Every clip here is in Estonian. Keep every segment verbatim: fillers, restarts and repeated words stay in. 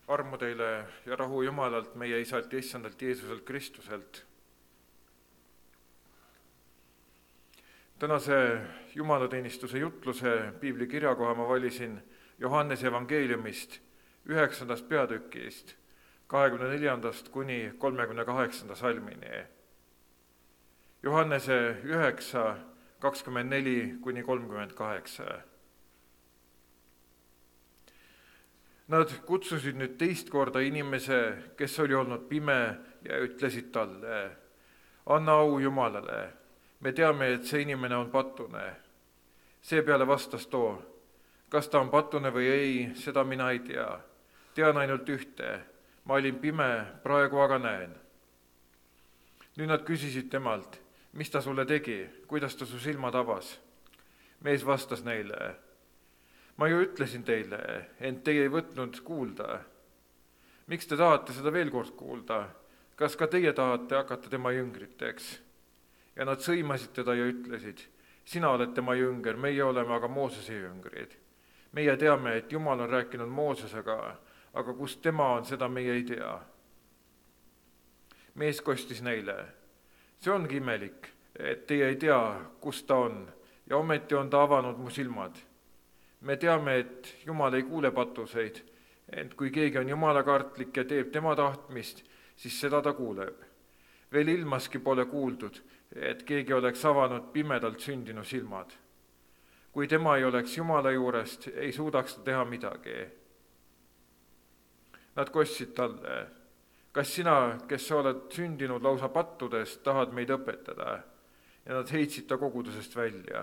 Armu teile ja rahu Jumalalt, meie Isalt ja Issandalt Jeesuselt Kristuselt. Tänase jumalateenistuse jutluse piibli kirjakoha ma valisin Johannese evangeeliumist üheksandast peatükist, kahekümne neljandast kuni kolmekümne kaheksanda salmini. Johannese üheksa, kakskümmend neli kuni kolmkümmend kaheksa. Nad kutsusid nüüd teist korda inimese, kes oli olnud pime, ja ütlesid talle: anna au Jumalale, me teame, et see inimene on patune. Seepeale vastas too: kas ta on patune või ei, seda mina ei tea. Tean ainult ühte, ma olin pime, praegu aga näen. Nüüd nad küsisid temalt: mis ta sulle tegi, kuidas ta su silmad avas? Mees vastas neile: ma ju ütlesin teile, ent teie ei võtnud kuulda. Miks te tahate seda veel kord kuulda? Kas ka teie tahate hakata tema jüngriteks? Ja nad sõimasid teda ja ütlesid: sina oled tema jünger, meie oleme aga Moosese jüngrid. Meie teame, et Jumal on rääkinud Moosesega, aga kust tema on, seda meie ei tea. Mees kostis neile: see ongi imelik, et teie ei tea, kust ta on, ja ometi on ta avanud mu silmad. Me teame, et Jumal ei kuule patuseid, ent kui keegi on jumalakartlik ja teeb tema tahtmist, siis seda ta kuuleb. Veel ilmaski pole kuuldud, et keegi oleks avanud pimedalt sündinu silmad. Kui tema ei oleks Jumala juurest, ei suudaks ta teha midagi. Nad kostsid talle: kas sina, kes sa oled sündinud lausa pattudest, tahad meid õpetada? Ja nad heitsid ta kogudusest välja.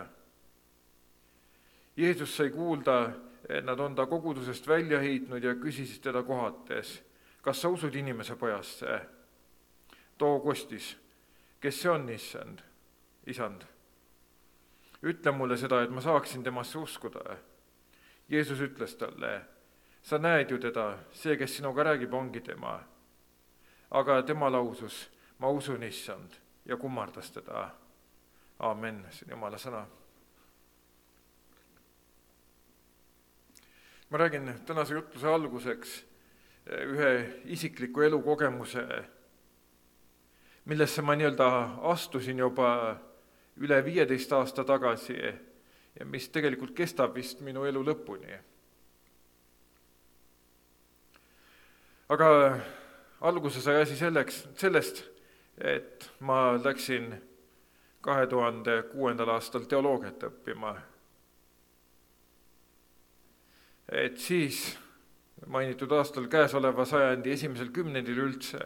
Jeesus sai kuulda, et nad on ta kogudusest välja heitnud ja küsisid teda kohates: kas sa usud inimese pojasse? Too kostis: kes see on, issand? Isand, ütle mulle seda, et ma saaksin temasse uskuda. Jeesus ütles talle: sa näed ju teda, see, kes sinuga räägib, ongi tema. Aga tema lausus: ma usun, issand, ja kummardas teda. Aamen, see on Jumala sõna. Ma räägin tänase jutluse alguseks ühe isikliku elukogemuse, millesse ma nii-öelda astusin juba üle viieteist aasta tagasi ja mis tegelikult kestab vist minu elu lõpuni. Aga alguse sai asi selleks, sellest, et ma läksin kahe tuhande kuuendal aastal teoloogiat õppima. Et siis mainitud aastal käesoleva sajandi esimesel kümnendil üldse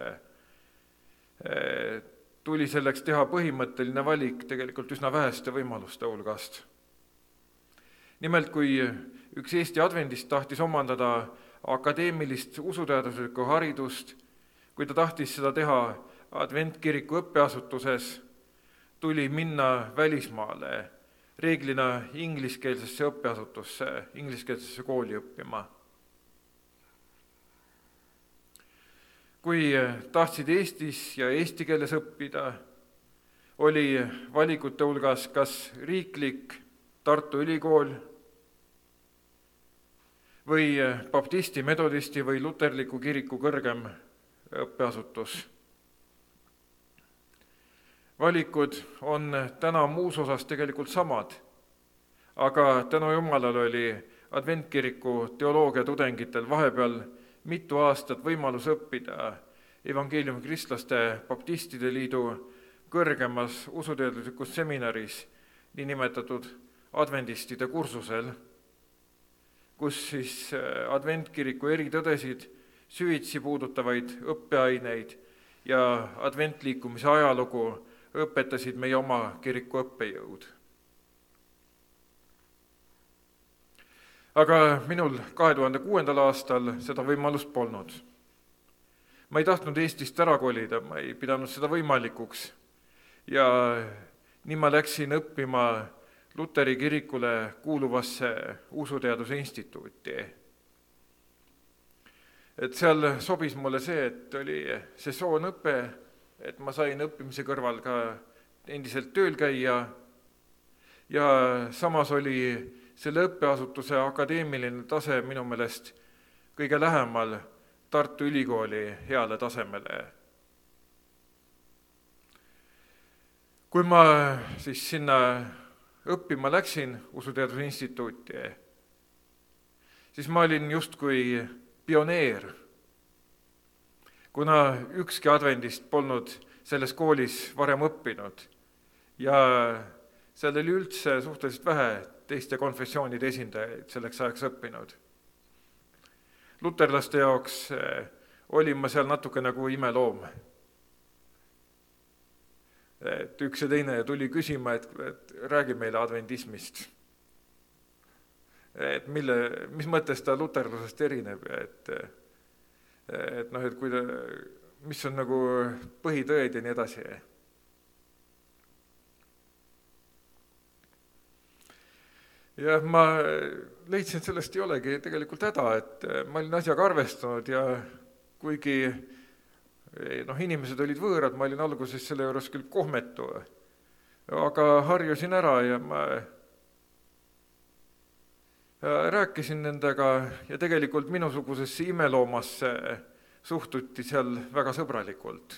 tuli selleks teha põhimõtteline valik tegelikult üsna väheste võimaluste hulgast. Nimelt, kui üks Eesti advendist tahtis omandada akadeemilist usuteaduslikku haridust, kui ta tahtis seda teha adventkiriku õppeasutuses, tuli minna välismaale, reeglina ingliskeelsesse õppeasutusse, ingliskeelsesse kooli õppima. Kui tahtsid Eestis ja eesti keeles õppida, oli valikute hulgas kas riiklik Tartu Ülikool või baptisti, metodisti või luterliku kiriku kõrgem õppeasutus. Valikud on täna muus osas tegelikult samad, aga tänu Jumalale oli adventkiriku teoloogia tudengitel vahepeal mitu aastat võimalus õppida evangeeliumi kristlaste baptistide liidu kõrgemas usuteaduslikus seminaris, niinimetatud adventistide kursusel, kus siis adventkiriku eritõdesid, süvitsi puudutavaid õppeaineid ja adventliikumise ajalugu õpetasid meie oma kiriku õppejõud. Aga minul kahe tuhande kuuendal aastal seda võimalust polnud. Ma ei tahtnud Eestist ära kolida, ma ei pidanud seda võimalikuks. Ja nii ma läksin õppima Luteri kirikule kuuluvasse usuteaduse instituuti. Et seal sobis mulle see, et oli sesoonõpe, et ma sain õppimise kõrval ka endiselt tööl käia ja samas oli selle õppeasutuse akadeemiline tase minu meelest kõige lähemal Tartu Ülikooli heale tasemele. Kui ma siis sinna õppima läksin Usuteaduse Instituuti, siis ma olin justkui pioneer, kuna ükski advendist polnud selles koolis varem õppinud ja seal oli üldse suhteliselt vähe teiste konfessioonide esindajaid selleks ajaks õppinud. Luterlaste jaoks olin ma seal natuke nagu imeloom. Et üks ja teine tuli küsima, et, et räägi meile adventismist. Et mille, mis mõttes ta luterlusest erineb, et, et, noh, et kui ta, mis on nagu põhitõed ja nii edasi. Ja ma leidsin, et sellest ei olegi tegelikult häda, et ma olin asjaga arvestanud ja kuigi noh, inimesed olid võõrad, ma olin alguses selle juures küll kohmetu, aga harjusin ära ja ma rääkisin nendega ja tegelikult minusugusesse imeloomasse suhtuti seal väga sõbralikult.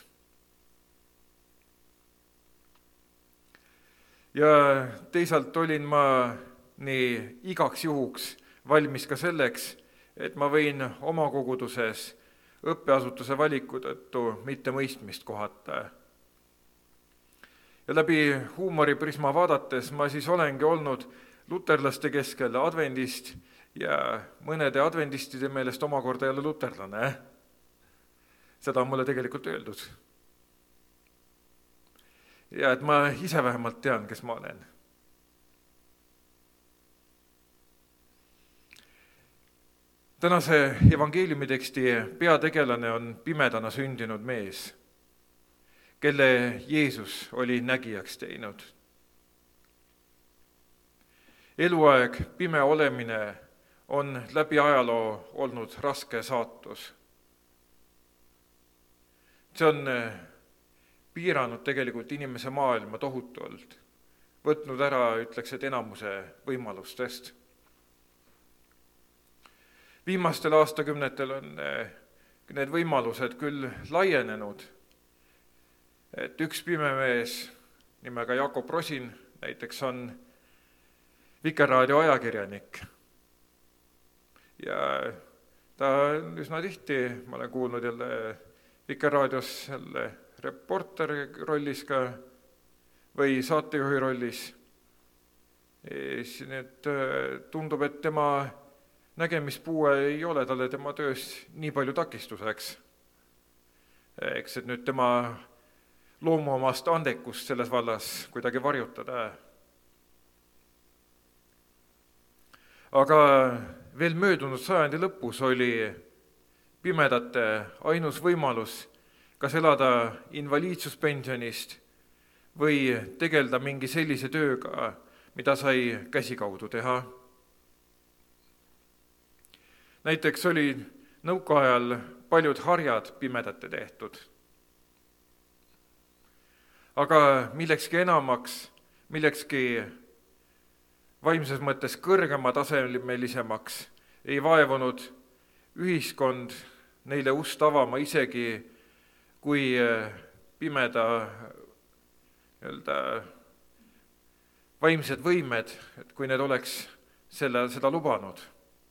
Ja teisalt olin ma nii igaks juhuks valmis ka selleks, et ma võin oma koguduses õppeasutuse valiku tõttu mitte mõistmist kohata. Ja läbi huumoriprisma vaadates ma siis olengi olnud luterlaste keskel advendist ja mõnede advendistide meelest omakorda jälle luterlane. Seda on mulle tegelikult öeldud. Ja et ma ise vähemalt tean, kes ma olen. Tänase evangeeliumi teksti peategelane on pimedana sündinud mees, kelle Jeesus oli nägijaks teinud. Eluaeg pime olemine on läbi ajaloo olnud raske saatus. See on piiranud tegelikult inimese maailma tohutult, võtnud ära, ütleks, et enamuse võimalustest. Viimastel aastakümnetel on need võimalused küll laienenud, et üks pimemees nimega Jakob Rosin näiteks on Vikerraadio ajakirjanik. Ja ta on üsna tihti, ma olen kuulnud jälle Vikerraadios jälle reporteri rollis ka või saatejuhi rollis. Nüüd tundub, et tema nägemispuue ei ole talle tema töös nii palju takistuseks. Eks, et nüüd tema loomuomast andekust selles vallas kuidagi varjutada. Aga veel möödunud sajandi lõpus oli pimedate ainus võimalus kas elada invaliidsuspensionist või tegelda mingi sellise tööga, mida sai käsikaudu teha. Näiteks oli nõukaajal paljud harjad pimedate tehtud. Aga millekski enamaks, millekski vaimses mõttes kõrgema tasemelisemaks ei vaevunud ühiskond neile ust avama isegi, kui pimeda öelda, vaimsed võimed, et kui need oleks selle, seda lubanud.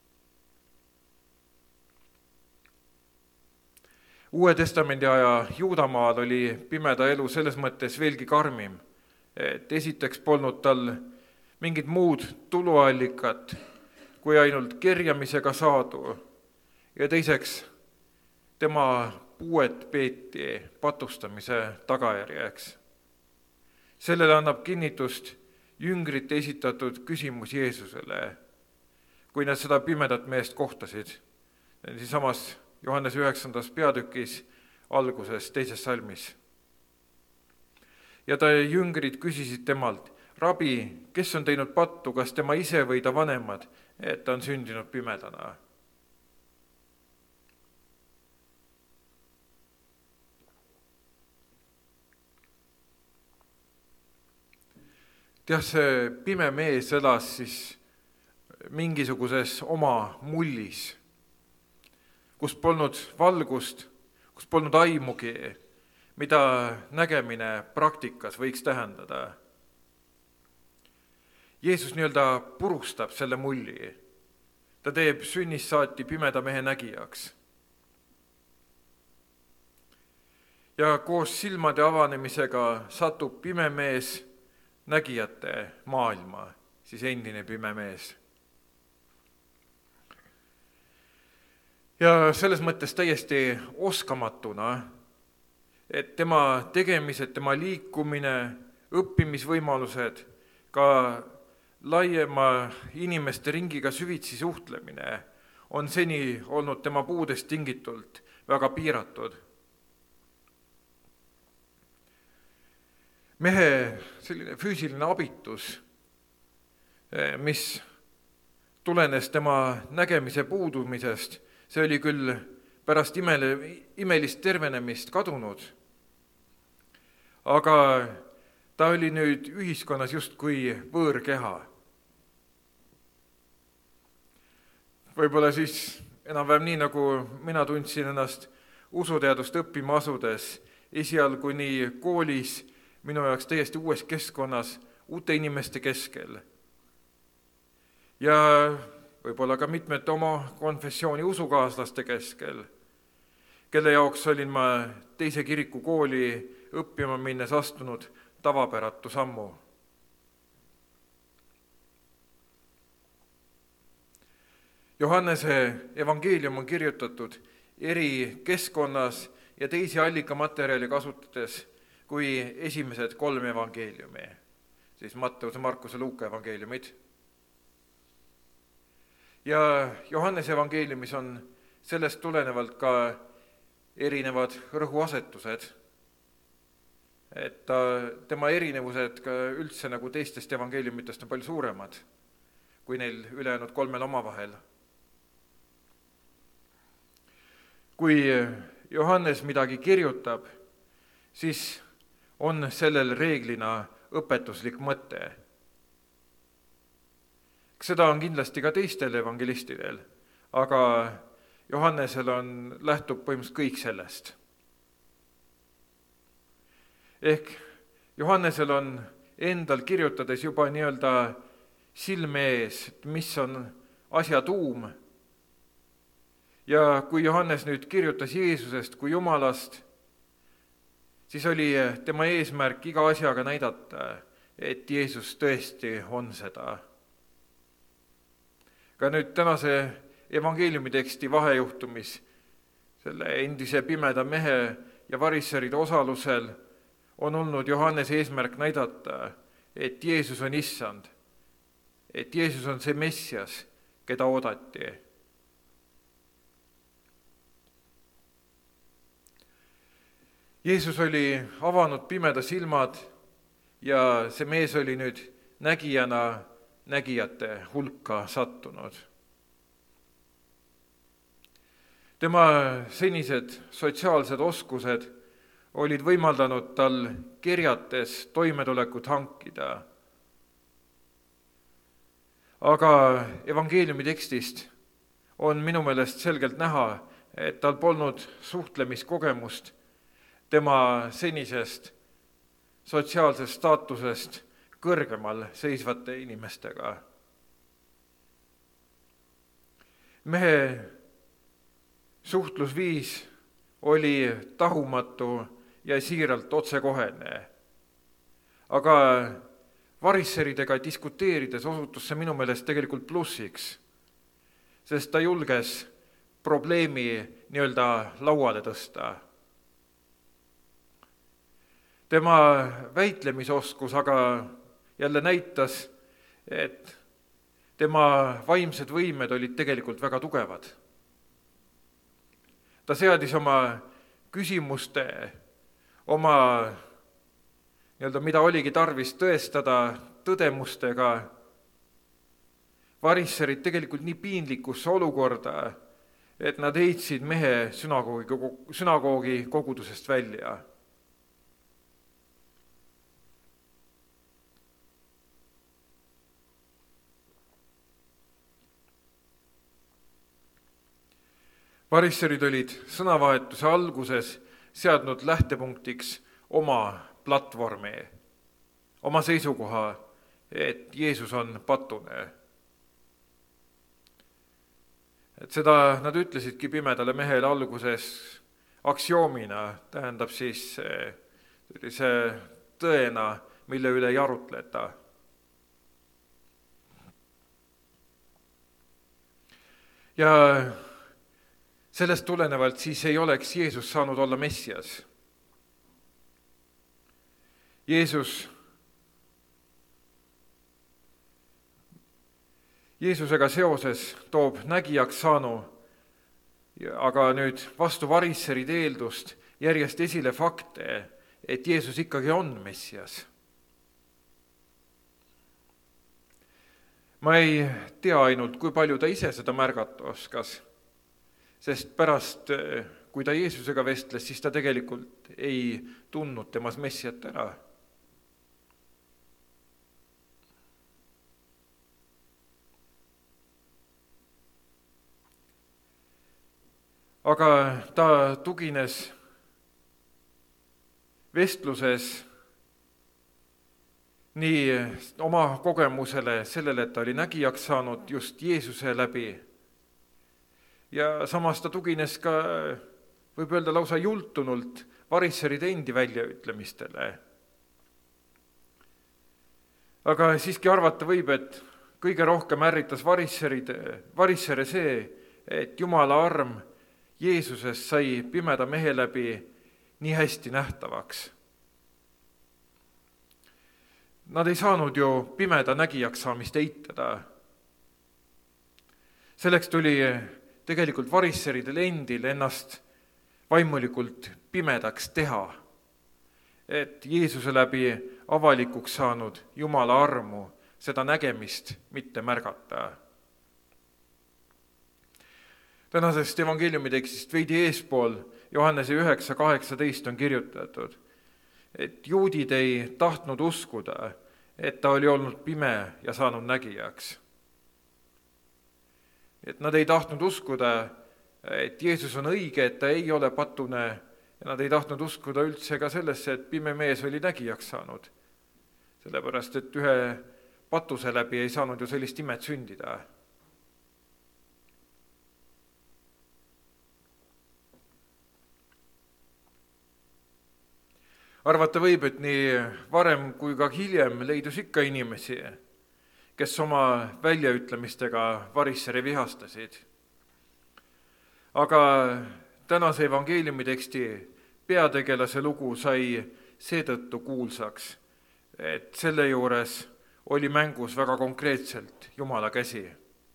Uue testamendi aja Juudamaal oli pimeda elu selles mõttes veelgi karmim, et esiteks polnud tal mingid muud tuluallikat kui ainult kerjamisega saadu ja teiseks tema puuet peeti patustamise tagajärjeks. Sellele annab kinnitust jüngrite esitatud küsimus Jeesusele, kui nad seda pimedat meest kohtasid. Siis samas Johannes üheksandas peatükis alguses teises salmis. Ja ta jüngrid küsisid temalt, rabi, kes on teinud pattu, kas tema ise või ta vanemad, et ta on sündinud pimedana? Tead, see pime mees elas siis mingisuguses oma mullis, kus polnud valgust, kus polnud aimugi, mida nägemine praktikas võiks tähendada. Jeesus nii-öelda purustab selle mulli. Ta teeb sünnist saati pimeda mehe nägijaks. Ja koos silmade avanemisega satub pime mees nägijate maailma, siis endine pime mees. Ja selles mõttes täiesti oskamatuna, et tema tegemised, tema liikumine, õppimisvõimalused, ka laiema inimeste ringiga süvitsi suhtlemine on seni olnud tema puudest tingitult väga piiratud. Mehe selline füüsiline abitus, mis tulenes tema nägemise puudumisest, see oli küll pärast imele, imelist tervenemist kadunud, aga ta oli nüüd ühiskonnas justkui võõrkeha. Võib-olla siis enam-vähem nii, nagu mina tundsin ennast usuteadust õppima asudes, esialgu nii koolis, minu jaoks täiesti uues keskkonnas, uute inimeste keskel. Ja võib-olla ka mitmete oma konfessiooni usukaaslaste keskel, kelle jaoks olin ma teise kiriku kooli õppima minnes astunud tavapäratu sammu. Johannese evangeelium on kirjutatud eri keskkonnas ja teisi allikamaterjali kasutades kui esimesed kolm evangeeliumi, siis Matteuse, Markuse, Luuka evangeeliumid. Ja Johannese evangeeliumis on sellest tulenevalt ka erinevad rõhuasetused, et ta, tema erinevused ka üldse nagu teistest evangeeliumitest on palju suuremad kui neil ülejäänud kolmel omavahel. Kui Johannes midagi kirjutab, siis on sellel reeglina õpetuslik mõte. Seda on kindlasti ka teistel evangelistidel, aga Johannesel on, lähtub põhimõtteliselt kõik sellest. Ehk Johannesel on endal kirjutades juba nii-öelda silme ees, mis on asja tuum. Ja kui Johannes nüüd kirjutas Jeesusest kui Jumalast, siis oli tema eesmärk iga asjaga näidata, et Jeesus tõesti on seda. Ka nüüd tänase evangeeliumi teksti vahejuhtumis, selle endise pimeda mehe ja varisseride osalusel on olnud Johannese eesmärk näidata, et Jeesus on issand, et Jeesus on see Messias, keda oodati. Jeesus oli avanud pimeda silmad ja see mees oli nüüd nägijana nägijate hulka sattunud. Tema senised sotsiaalsed oskused olid võimaldanud tal kerjates toimetulekut hankida. Aga evangeeliumi tekstist on minu meelest selgelt näha, et tal polnud suhtlemiskogemust tema senisest sotsiaalsest staatusest kõrgemal seisvate inimestega. Mehe suhtlusviis oli tahumatu ja siiralt otsekohene, aga varisseridega diskuteerides osutus see minu meelest tegelikult plussiks, sest ta julges probleemi nii-öelda lauale tõsta. Tema väitlemisoskus aga jälle näitas, et tema vaimsed võimed olid tegelikult väga tugevad. Ta seadis oma küsimuste, oma, nii-öelda, mida oligi tarvis tõestada tõdemustega, varisserid tegelikult nii piinlikusse olukorda, et nad heitsid mehe sünagoogi, sünagoogi kogudusest välja. Varisserid olid sõnavahetuse alguses seadnud lähtepunktiks oma platvormi, oma seisukoha, et Jeesus on patune. Et seda nad ütlesidki pimedale mehele alguses aktsioomina, tähendab siis sellise tõena, mille üle ei arutleta. Ja sellest tulenevalt siis ei oleks Jeesus saanud olla Messias. Jeesus, Jeesusega seoses toob nägijaks saanu, aga nüüd vastu varisseride eeldust järjest esile fakte, et Jeesus ikkagi on Messias. Ma ei tea ainult, kui palju ta ise seda märgata oskas, sest pärast, kui ta Jeesusega vestles, siis ta tegelikult ei tundnud temas Messiat ära. Aga ta tugines vestluses nii oma kogemusele, sellele, et ta oli nägijaks saanud just Jeesuse läbi. Ja samas ta tugines ka, võib öelda lausa jultunult, varisseride endi väljaütlemistele. Aga siiski arvata võib, et kõige rohkem ärritas varisseride, varissere see, et Jumala arm Jeesuses sai pimeda mehe läbi nii hästi nähtavaks. Nad ei saanud ju pimeda nägijaks saamist eitada. Selleks tuli tegelikult varisseridel endil ennast vaimulikult pimedaks teha, et Jeesuse läbi avalikuks saanud Jumala armu, seda nägemist mitte märgata. Tänasest evangeeliumi tekstist veidi eespool Johannese üheksa kaheksateist on kirjutatud, et juudid ei tahtnud uskuda, et ta oli olnud pime ja saanud nägijaks. Et nad ei tahtnud uskuda, et Jeesus on õige, et ta ei ole patune, ja nad ei tahtnud uskuda üldse ka sellesse, et pime mees oli nägijaks saanud. Sellepärast, et ühe patuse läbi ei saanud ju sellist imet sündida. Arvata võib, et nii varem kui ka hiljem leidus ikka inimesi, kes oma väljaütlemistega varissere vihastasid. Aga tänase evangeeliumi teksti peategelase lugu sai seetõttu kuulsaks, et selle juures oli mängus väga konkreetselt Jumala käsi.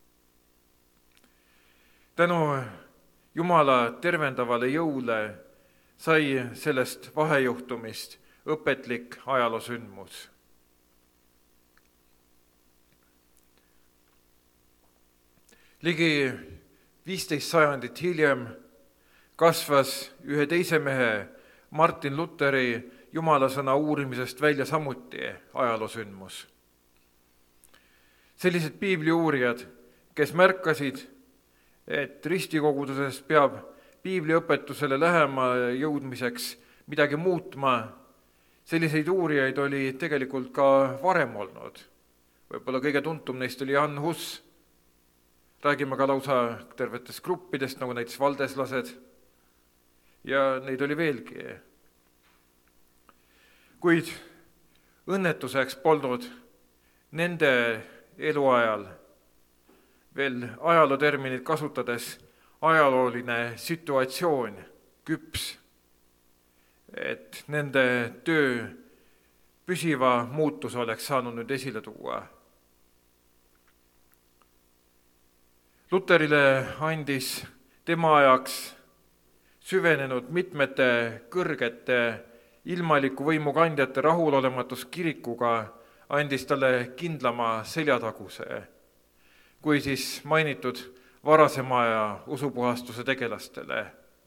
Tänu Jumala tervendavale jõule sai sellest vahejuhtumist õpetlik ajaloosündmus. Ligi viisteist sajandit hiljem kasvas ühe teise mehe, Martin Luteri jumalasõna uurimisest välja samuti ajaloosündmus. Sellised piibliuurijad, kes märkasid, et ristikoguduses peab piibliõpetusele lähema jõudmiseks midagi muutma, selliseid uurijaid oli tegelikult ka varem olnud. Võib-olla kõige tuntum neist oli Jan Hus. Räägime ka lausa tervetest gruppidest, nagu näiteks valdeslased, ja neid oli veelgi. Kuid õnnetuseks polnud nende eluajal veel ajalooterminit kasutades ajalooline situatsioon küps, et nende töö püsiva muutus oleks saanud nüüd esile tuua. Luterile andis tema ajaks süvenenud mitmete kõrgete ilmaliku võimu kandjate rahulolematus kirikuga andis talle kindlama seljataguse, kui siis mainitud varasema aja usupuhastuse tegelastele.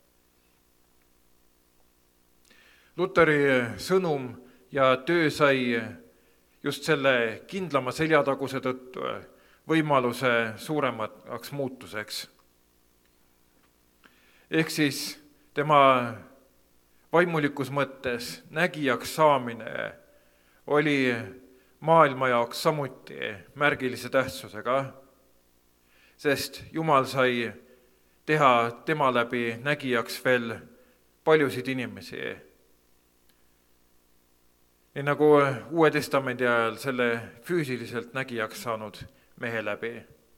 Luteri sõnum ja töö sai just selle kindlama seljataguse tõttu võimaluse suuremaks muutuseks. ehk siis tema vaimulikus mõttes nägijaks saamine oli maailma jaoks samuti märgilise tähtsusega, sest Jumal sai teha tema läbi nägijaks veel paljusid inimesi. Nii nagu Uue Testamendi ajal selle füüsiliselt nägijaks saanud mehe läbi.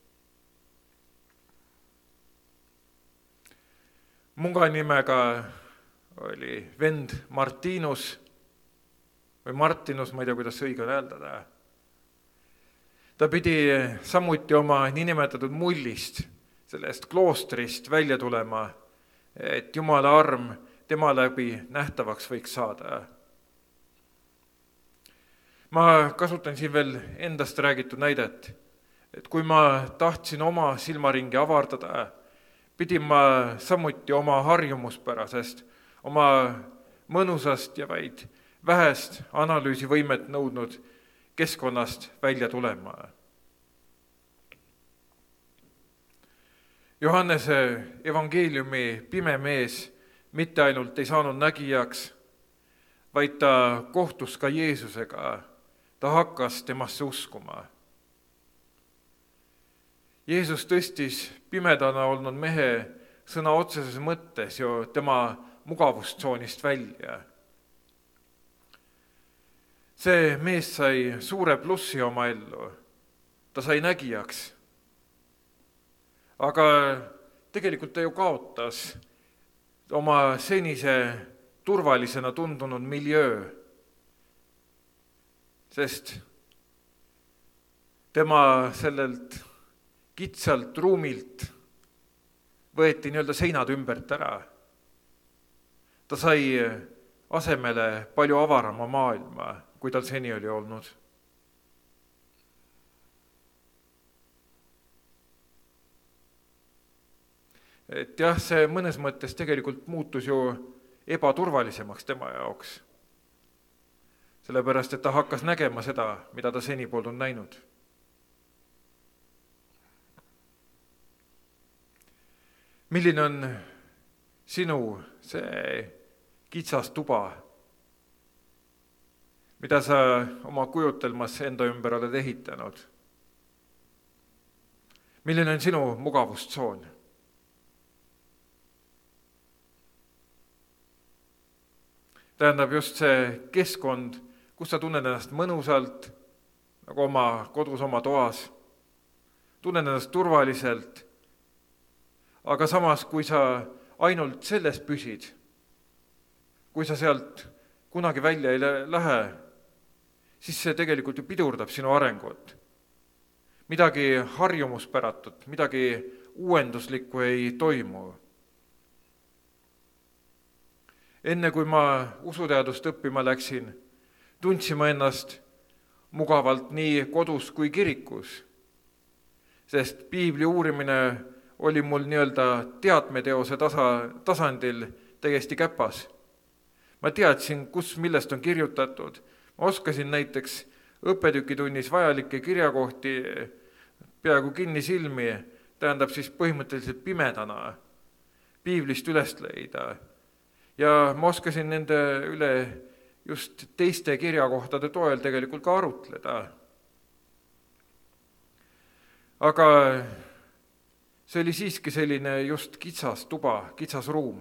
Munga nimega oli vend Martinus või Martinus, ma ei tea, kuidas õige on öelda. Ta pidi samuti oma niinimetatud mullist, sellest kloostrist välja tulema, et Jumala arm tema läbi nähtavaks võiks saada. Ma kasutan siin veel endast räägitud näidet, et kui ma tahtsin oma silmaringi avardada, pidin ma samuti oma harjumuspärasest, oma mõnusast ja vaid vähest analüüsivõimet nõudnud keskkonnast välja tulema. Johannese evangeeliumi pime mees mitte ainult ei saanud nägijaks, vaid ta kohtus ka Jeesusega, ta hakkas temasse uskuma. Jeesus tõstis pimedana olnud mehe sõna otseses mõttes ju tema mugavustsoonist välja. See mees sai suure plussi oma ellu, ta sai nägijaks, aga tegelikult ta ju kaotas oma senise turvalisena tundunud miljöö, sest tema sellelt kitsalt ruumilt võeti nii-öelda seinad ümbert ära. Ta sai asemele palju avarama maailma, kui tal seni oli olnud. Et jah, see mõnes mõttes tegelikult muutus ju ebaturvalisemaks tema jaoks, sellepärast, et ta hakkas nägema seda, mida ta seni polnud näinud. Milline on sinu see kitsas tuba, mida sa oma kujutelmas enda ümber oled ehitanud? Milline on sinu mugavustsoon? Tähendab just see keskkond, kus sa tunned ennast mõnusalt, nagu oma kodus, oma toas, tunned ennast turvaliselt, aga samas, kui sa ainult selles püsid, kui sa sealt kunagi välja ei lähe, siis see tegelikult ju pidurdab sinu arengut. Midagi harjumuspäratut, midagi uuenduslikku ei toimu. Enne kui ma usuteadust õppima läksin, tundsin ma ennast mugavalt nii kodus kui kirikus, sest piibli uurimine oli mul nii-öelda teadmeteose tasa, tasandil täiesti käpas. Ma teadsin, kus millest on kirjutatud. Ma oskasin näiteks õppetükitunnis vajalikke kirjakohti peaaegu kinni silmi, tähendab siis põhimõtteliselt pimedana piiblist üles leida. Ja ma oskasin nende üle just teiste kirjakohtade toel tegelikult ka arutleda. Aga see oli siiski selline just kitsas tuba, kitsas ruum.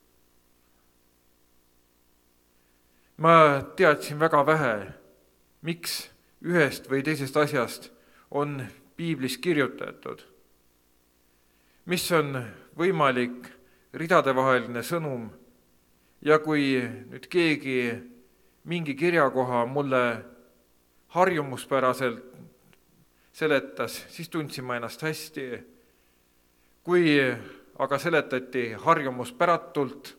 Ma teadsin väga vähe, miks ühest või teisest asjast on piiblis kirjutatud. Mis on võimalik ridadevaheline sõnum, ja kui nüüd keegi mingi kirjakoha mulle harjumuspäraselt seletas, siis tundsin ma ennast hästi. Kui aga seletati harjumuspäratult,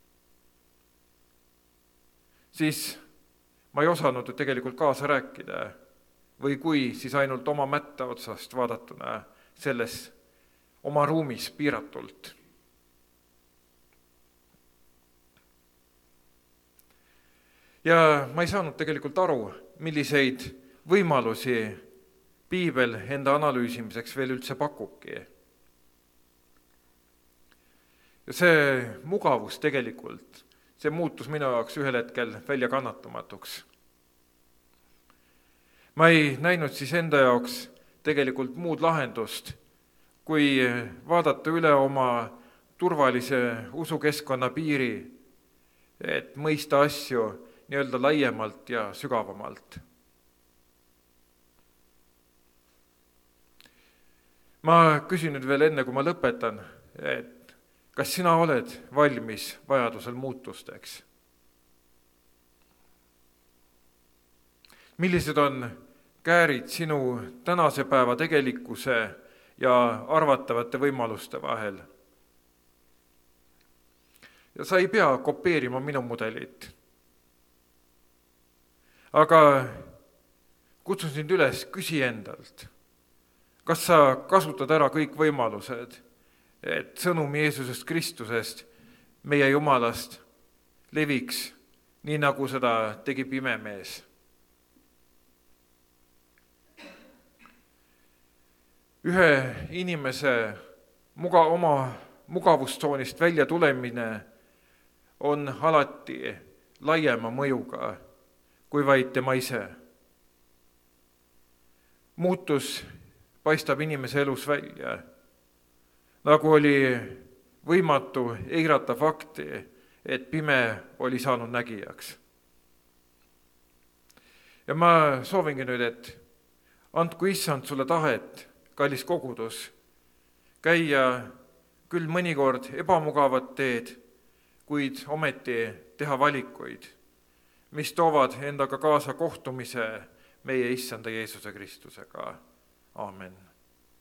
siis ma ei osanud tegelikult kaasa rääkida. Või kui, siis ainult oma mätta otsast vaadatuna selles oma ruumis piiratult. Ja ma ei saanud tegelikult aru, milliseid võimalusi piibel enda analüüsimiseks veel üldse pakubki. ja see mugavus tegelikult, see muutus minu jaoks ühel hetkel välja kannatamatuks. Ma ei näinud siis enda jaoks tegelikult muud lahendust, kui vaadata üle oma turvalise usukeskkonna piiri, et mõista asju nii-öelda laiemalt ja sügavamalt. Ma küsin nüüd veel enne, kui ma lõpetan, et kas sina oled valmis vajadusel muutusteks? Millised on käärid sinu tänase päeva tegelikkuse ja arvatavate võimaluste vahel? Ja sa ei pea kopeerima minu mudelit. Aga kutsun sind üles, küsi endalt, kas sa kasutad ära kõik võimalused, et sõnum Jeesusest Kristusest, meie Jumalast, leviks nii, nagu seda tegi pime mees. Ühe inimese muga, oma mugavustsoonist välja tulemine on alati laiema mõjuga kui vaid tema ise. Muutus paistab inimese elus välja, nagu oli võimatu eirata fakti, et pime oli saanud nägijaks. Ja ma soovingi nüüd, et andku issand sulle tahet, kallis kogudus, käia küll mõnikord ebamugavat teed, kuid ometi teha valikuid, mis toovad endaga kaasa kohtumise meie issanda Jeesuse Kristusega. Aamen.